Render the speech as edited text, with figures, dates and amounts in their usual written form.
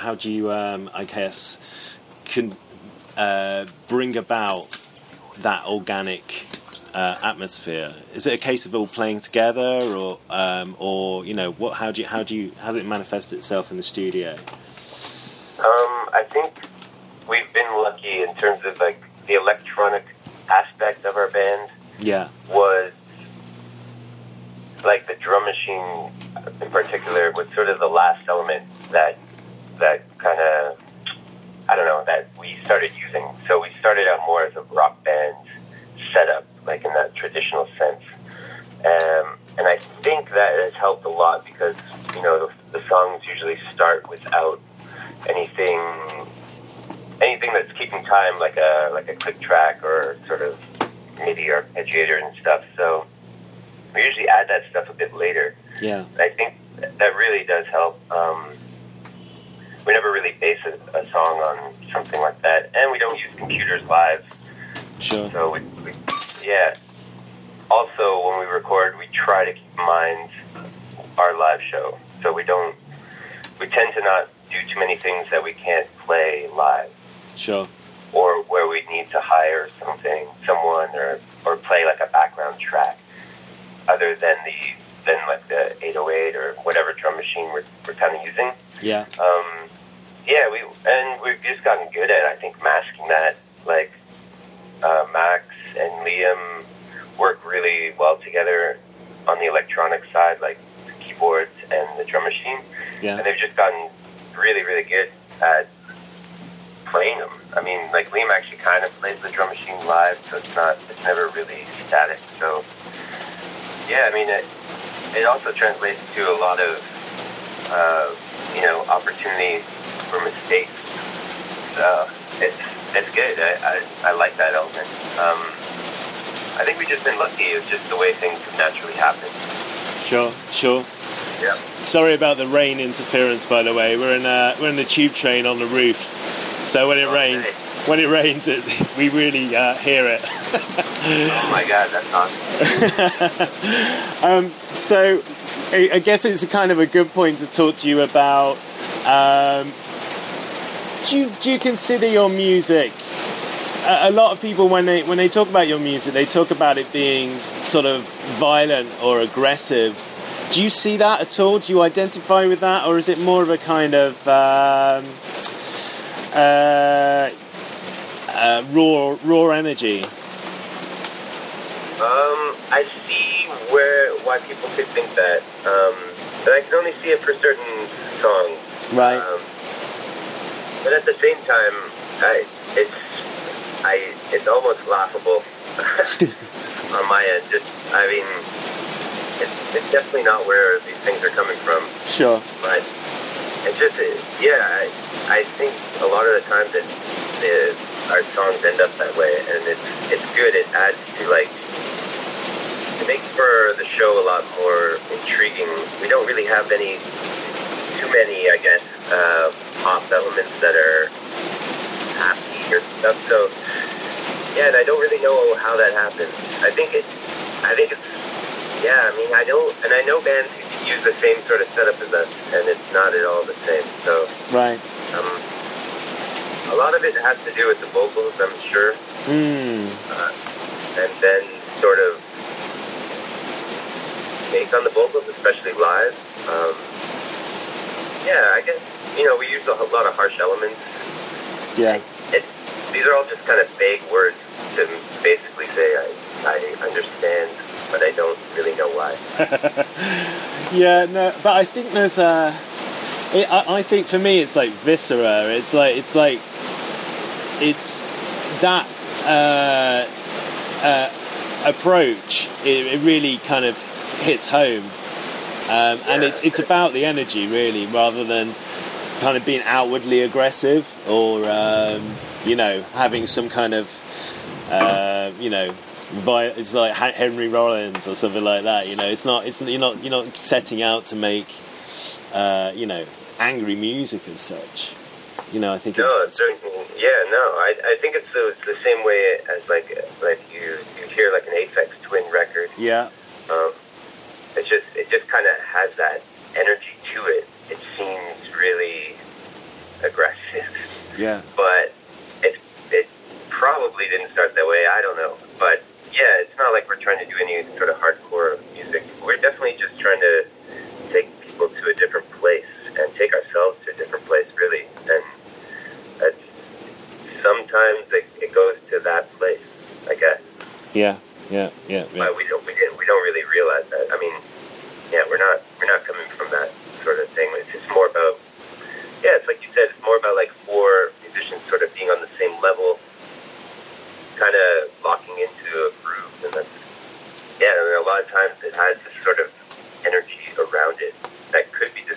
do you I guess can bring about that organic atmosphere? Is it a case of all playing together, or you know, what? How does it manifest itself in the studio? I think we've been lucky in terms of like the electronic aspect of our band. Yeah. Was like the drum machine in particular was sort of the last element that kind of, I don't know, that we started using. So we started out more as a rock band setup, like in that traditional sense. And I think that has helped a lot because, you know, the songs usually start without anything that's keeping time, like a click track or sort of MIDI arpeggiator and stuff. So we usually add that stuff a bit later. Yeah. I think that really does help. We never really base a song on something like that, and we don't use computers live. Sure. So we yeah. Also, when we record, we try to keep in mind our live show. So we tend to not do too many things that we can't play live. Sure. Or where we need to hire someone, or play like a background track, other than like the 808 or whatever drum machine we're kind of using. Yeah. We've just gotten good at, I think, masking that. Like Max and Liam work really well together on the electronic side, like the keyboards and the drum machine. Yeah. And they've just gotten really, really good at playing them. I mean, like Liam actually kind of plays the drum machine live, so it's never really static. So yeah, I mean, it also translates to a lot of opportunity for mistakes. So it's good. I like that element. I think we've just been lucky. It's just the way things naturally happen. Sure. Yeah. Sorry about the rain interference, by the way. We're in the tube train on the roof, so when it rains, we really hear it. Oh my God, that's awesome. So I guess it's a kind of a good point to talk to you about. Do you consider your music? A lot of people, when they talk about your music, they talk about it being sort of violent or aggressive. Do you see that at all? Do you identify with that, or is it more of a kind of raw energy? I see why people could think that, but I can only see it for certain songs. Right. But at the same time, it's almost laughable on my end. It's definitely not where these things are coming from. Sure. But it's just, I think a lot of the time that our songs end up that way, and it's good. It adds to, like, it makes for the show a lot more intriguing. We don't really have too many, I guess, pop elements that are happy or stuff. So, yeah, and I don't really know how that happens. I think it's, yeah, I mean, I know bands who use the same sort of setup as us, and it's not at all the same. So, right. A lot of it has to do with the vocals, I'm sure. And then sort of take on the vocals, especially live. Yeah, I guess, we use a lot of harsh elements. Yeah. These are all just kind of vague words to basically say I understand, but I don't really know why. Yeah, no, but I think there's I think for me it's like viscera. It's that approach. It really kind of hits home, and it's about the energy really, rather than kind of being outwardly aggressive or having some kind of it's like Henry Rollins or something like that. You're not setting out to make angry music as such. I think I think it's the same way as like you hear like an Aphex Twin record. Yeah. It just kind of has that energy to it. It seems really aggressive. Yeah. But it probably didn't start that way. I don't know. But yeah, it's not like we're trying to do any sort of hardcore music. We're definitely just trying to take people to a different place and take ourselves to a different place, really. And that's, sometimes it goes to that place, I guess. Yeah. But we don't really realize that. I mean, yeah, we're not coming from that sort of thing. It's just more about, yeah, it's like you said, it's more about like four musicians sort of being on the same level, kind of locking into a groove, and that's, yeah, and a lot of times it has this sort of energy around it that could be